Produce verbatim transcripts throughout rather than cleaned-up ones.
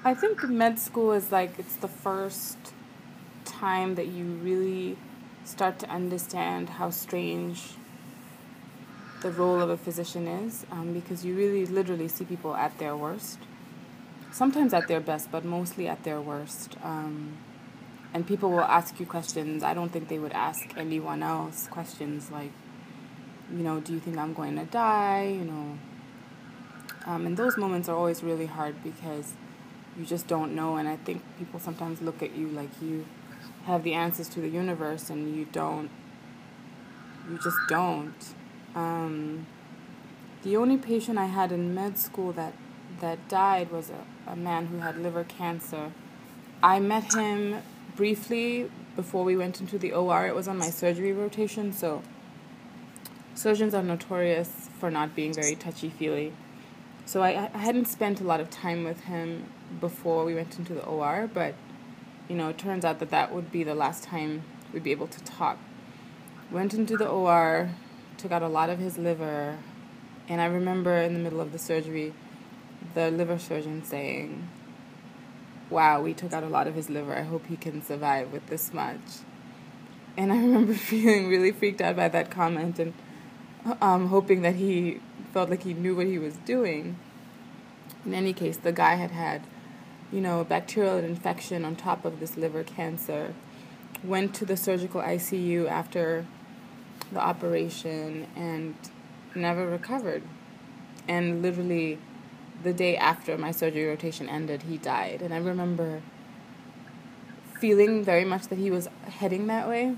I think med school is like it's the first time that you really start to understand how strange the role of a physician is, um, because you really literally see people at their worst. Sometimes at their best, but mostly at their worst. Um, and people will ask you questions. I don't think they would ask anyone else questions like, you know, do you think I'm going to die? You know, um, and those moments are always really hard because you just don't know. And I think people sometimes look at you like you have the answers to the universe, and you don't. You just don't. Um, the only patient I had in med school that that died was a, a man who had liver cancer. I met him briefly before we went into the O R. It was on my surgery rotation, so surgeons are notorious for not being very touchy-feely. So I, I hadn't spent a lot of time with him before we went into the O R, but, you know, it turns out that that would be the last time we'd be able to talk. Went into the O R, took out a lot of his liver, and I remember in the middle of the surgery, the liver surgeon saying, wow, we took out a lot of his liver. I hope he can survive with this much. And I remember feeling really freaked out by that comment and um, hoping that he felt like he knew what he was doing. In any case, the guy had had, you know, a bacterial infection on top of this liver cancer, went to the surgical I C U after the operation and never recovered. And literally the day after my surgery rotation ended, he died. And I remember feeling very much that he was heading that way,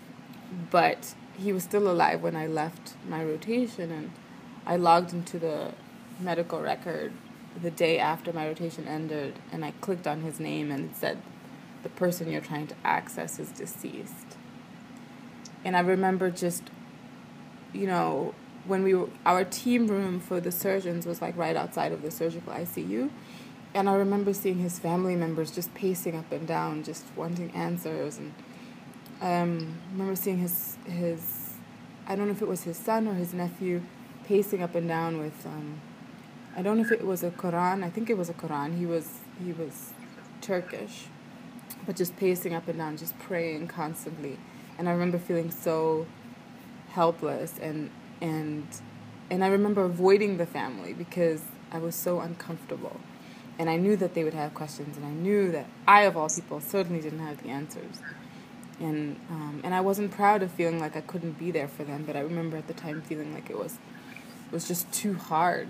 but he was still alive when I left my rotation, and I logged into the medical record the day after my rotation ended, and I clicked on his name, and it said, the person you're trying to access is deceased. And I remember just, you know, when we were, our team room for the surgeons was like right outside of the surgical I C U. And I remember seeing his family members just pacing up and down, just wanting answers. And um, I remember seeing his, his, I don't know if it was his son or his nephew, pacing up and down with, um, I don't know if it was a Quran. I think it was a Quran. He was, he was Turkish, but just pacing up and down, just praying constantly. And I remember feeling so helpless, and and and I remember avoiding the family because I was so uncomfortable. And I knew that they would have questions, and I knew that I, of all people, certainly didn't have the answers. And um, and I wasn't proud of feeling like I couldn't be there for them, but I remember at the time feeling like it was it was just too hard.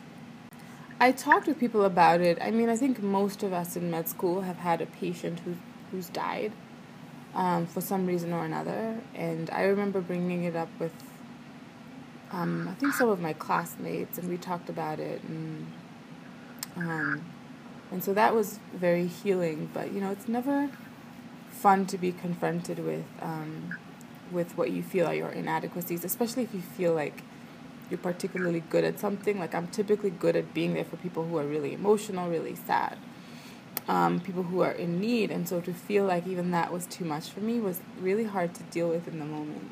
I talked with people about it. I mean, I think most of us in med school have had a patient who who's died um, for some reason or another. And I remember bringing it up with, um, I think, some of my classmates, and we talked about it. And um, and so that was very healing. But, you know, it's never fun to be confronted with um, with what you feel are your inadequacies, especially if you feel like you're particularly good at something. Like, I'm typically good at being there for people who are really emotional, really sad, um, people who are in need. And so to feel like even that was too much for me was really hard to deal with in the moment.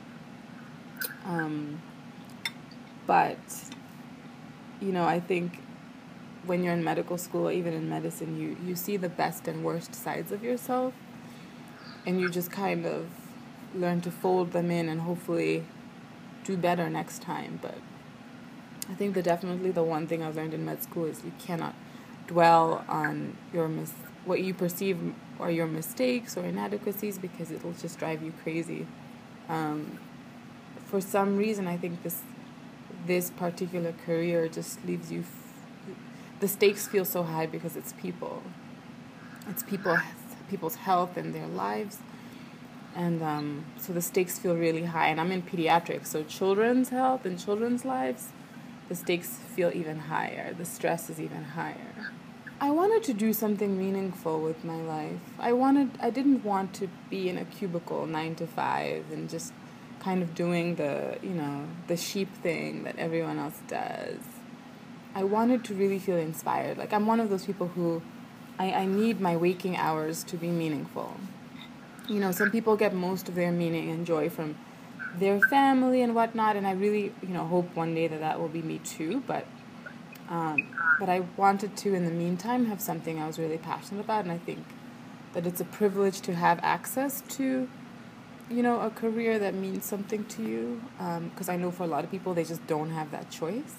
Um, but, you know, I think when you're in medical school or even in medicine, you, you see the best and worst sides of yourself, and you just kind of learn to fold them in and hopefully do better next time. But I think that definitely the one thing I've learned in med school is you cannot dwell on your mis- what you perceive are your mistakes or inadequacies, because it'll just drive you crazy. Um, for some reason, I think this this particular career just leaves you. F- the stakes feel so high because it's people. It's people, people's health and their lives. And um, so the stakes feel really high. And I'm in pediatrics, so children's health and children's lives, the stakes feel even higher. The stress is even higher. I wanted to do something meaningful with my life. I wanted, I didn't want to be in a cubicle nine to five and just kind of doing the, you know, the sheep thing that everyone else does. I wanted to really feel inspired. Like, I'm one of those people who, I, I need my waking hours to be meaningful. You know, some people get most of their meaning and joy from their family and whatnot, and I really, you know, hope one day that that will be me too. But Um, but I wanted to, in the meantime, have something I was really passionate about, and I think that it's a privilege to have access to, you know, a career that means something to you, because um, I know for a lot of people, they just don't have that choice.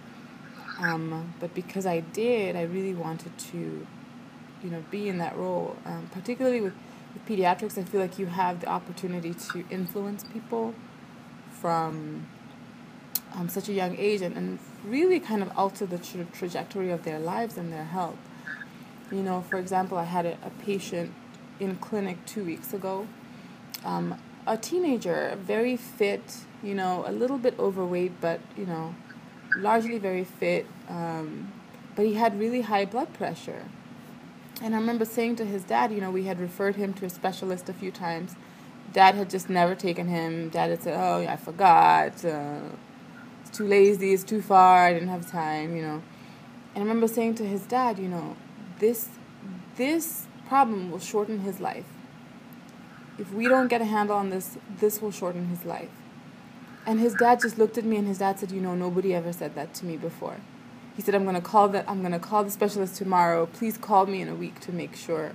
Um, but because I did, I really wanted to, you know, be in that role, um, particularly with, with pediatrics. I feel like you have the opportunity to influence people from um, such a young age and, and really kind of alter the tra- trajectory of their lives and their health. You know, for example, I had a, a patient in clinic two weeks ago, um, a teenager, very fit, you know, a little bit overweight, but, you know, largely very fit, um, but he had really high blood pressure. And I remember saying to his dad, you know, we had referred him to a specialist a few times. Dad had just never taken him. Dad had said, oh, I forgot. Uh, it's too lazy. It's too far. I didn't have time, you know. And I remember saying to his dad, you know, this this problem will shorten his life. If we don't get a handle on this, this will shorten his life. And his dad just looked at me, and his dad said, you know, nobody ever said that to me before. He said, I'm going to call the I'm going to call the specialist tomorrow. Please call me in a week to make sure,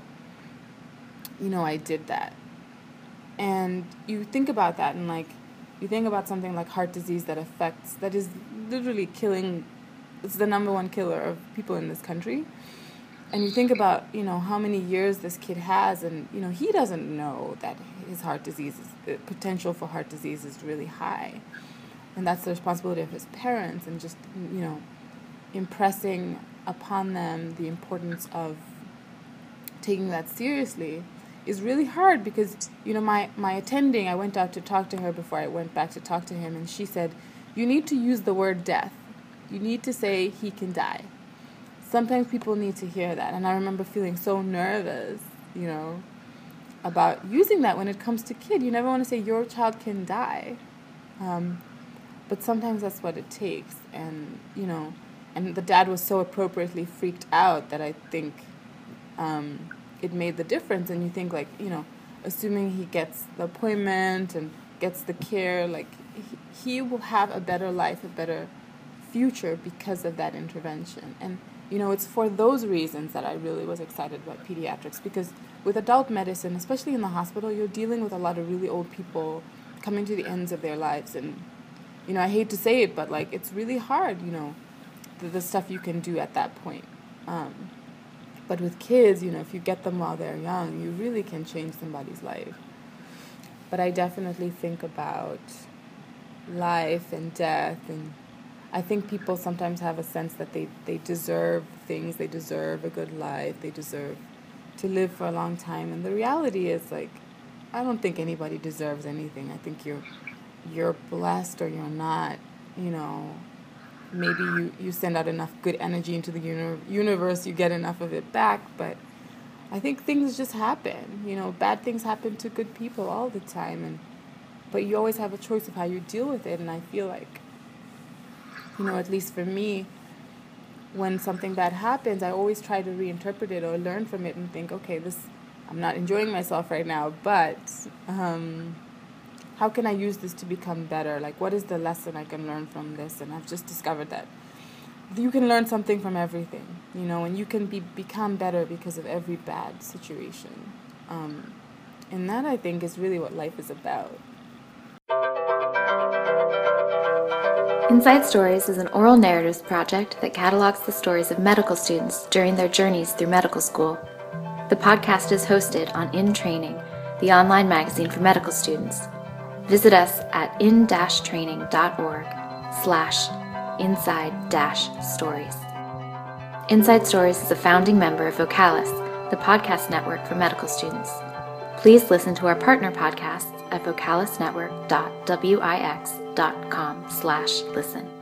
you know, I did that. And you think about that, and like, you think about something like heart disease that affects, that is literally killing, it's the number one killer of people in this country. And you think about, you know, how many years this kid has, and, you know, he doesn't know that his heart disease, is, the potential for heart disease is really high. And that's the responsibility of his parents, and just, you know, impressing upon them the importance of taking that seriously is really hard because, you know, my, my attending, I went out to talk to her before I went back to talk to him, and she said, you need to use the word death. You need to say he can die. Sometimes people need to hear that, and I remember feeling so nervous, you know, about using that when it comes to kid. You never want to say your child can die, um, but sometimes that's what it takes, and, you know, and the dad was so appropriately freaked out that I think um, it made the difference. And you think, like, you know, assuming he gets the appointment and gets the care, like, he, he will have a better life, a better future because of that intervention. And, you know, it's for those reasons that I really was excited about pediatrics, because with adult medicine, especially in the hospital, you're dealing with a lot of really old people coming to the ends of their lives. And, you know, I hate to say it, but, like, it's really hard, you know, the, the stuff you can do at that point. Um, but with kids, you know, if you get them while they're young, you really can change somebody's life. But I definitely think about life and death, and I think people sometimes have a sense that they, they deserve things, they deserve a good life, they deserve to live for a long time. And the reality is, like, I don't think anybody deserves anything. I think you're you're blessed or you're not, you know. Maybe you, you send out enough good energy into the uni- universe, you get enough of it back. But I think things just happen. You know, bad things happen to good people all the time. And but you always have a choice of how you deal with it. And I feel like, you know, at least for me, when something bad happens, I always try to reinterpret it or learn from it and think, okay, this, I'm not enjoying myself right now, but um, how can I use this to become better? Like, what is the lesson I can learn from this? And I've just discovered that you can learn something from everything, you know, and you can be become better because of every bad situation. Um, and that, I think, is really what life is about. Inside Stories is an oral narratives project that catalogs the stories of medical students during their journeys through medical school. The podcast is hosted on In Training, the online magazine for medical students. Visit us at in-training.org slash inside-stories. Inside Stories is a founding member of Vocalis, the podcast network for medical students. Please listen to our partner podcasts at vocalisnetwork dot wix dot com slash listen.